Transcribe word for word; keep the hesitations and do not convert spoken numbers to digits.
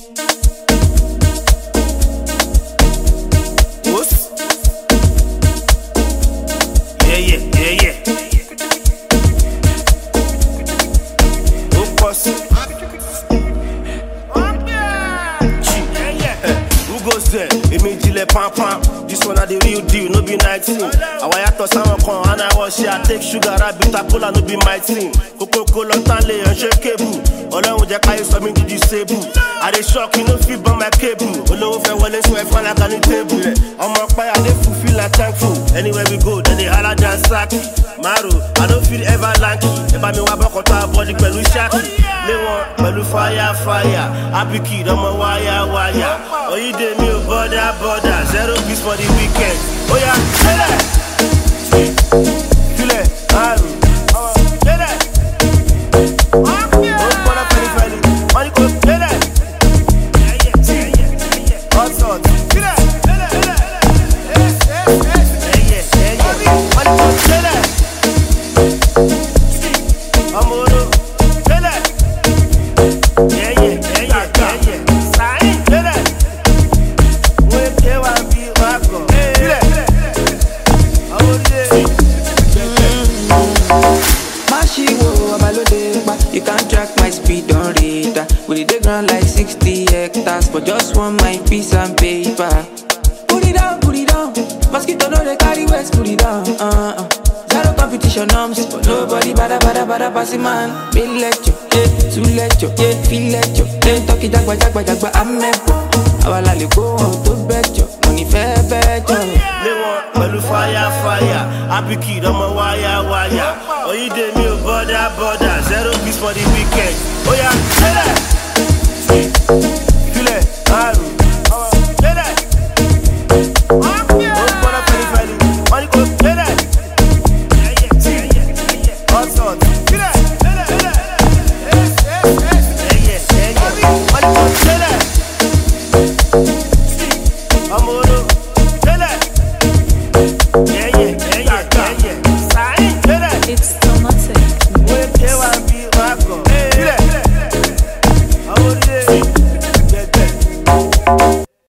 This one are the real deal, no be nineteen. I wire to someone con and I wash it. I take sugar, I beat a cola, no be my team. Coco Cola, Stanley, and Shakable. All I want to carry something to disable. I dey shock, you know, feel by my cable. All over when they swear, fun like on the table. I'm on fire, they fulfill like thankful. Anywhere we go, then they holler than Saki. Maru, I don't feel ever lanky. If I'm in Wabako, I body, Pelu Shaki. They want Pelu fire, fire. Happy kid, I'm a wire, wire. Oh, you did me, border, border. Zero peace for the weekend. Oh, yeah, feel it. Feel it. Maru. Feel it. Oh, for the penny, penny. Money, go, feel it. Hot sauce. Feel it. Feel it. Feel it. Yeah, yeah, yeah. Money, go, feel it. I'm on it. Feel it. Yeah, yeah, yeah, yeah, yeah, yeah. Sign. Feel it. When they want to be back on. Feel it. I'm on it. Mashiwo, I'm a load. You can't track my speed on radar. We dey ground like sixty hectares, but just want my piece and paper. Put it down, put it down. Mosquito no they carry west, put it down. Uh, uh. Zero competition norms, but nobody bada bada bada passing man. Be lecture, yeah, two lecture, yeah, feel lecture. Then talk it jagba jagba jagba, I'm never. Awala le go on to betcha, money fair betcha. They want Pelu fire, fire. Happy kid, I'm a wire, wire. Oh, you did me, border, border. Zero peace for the weekend. Oh, yeah, feel it.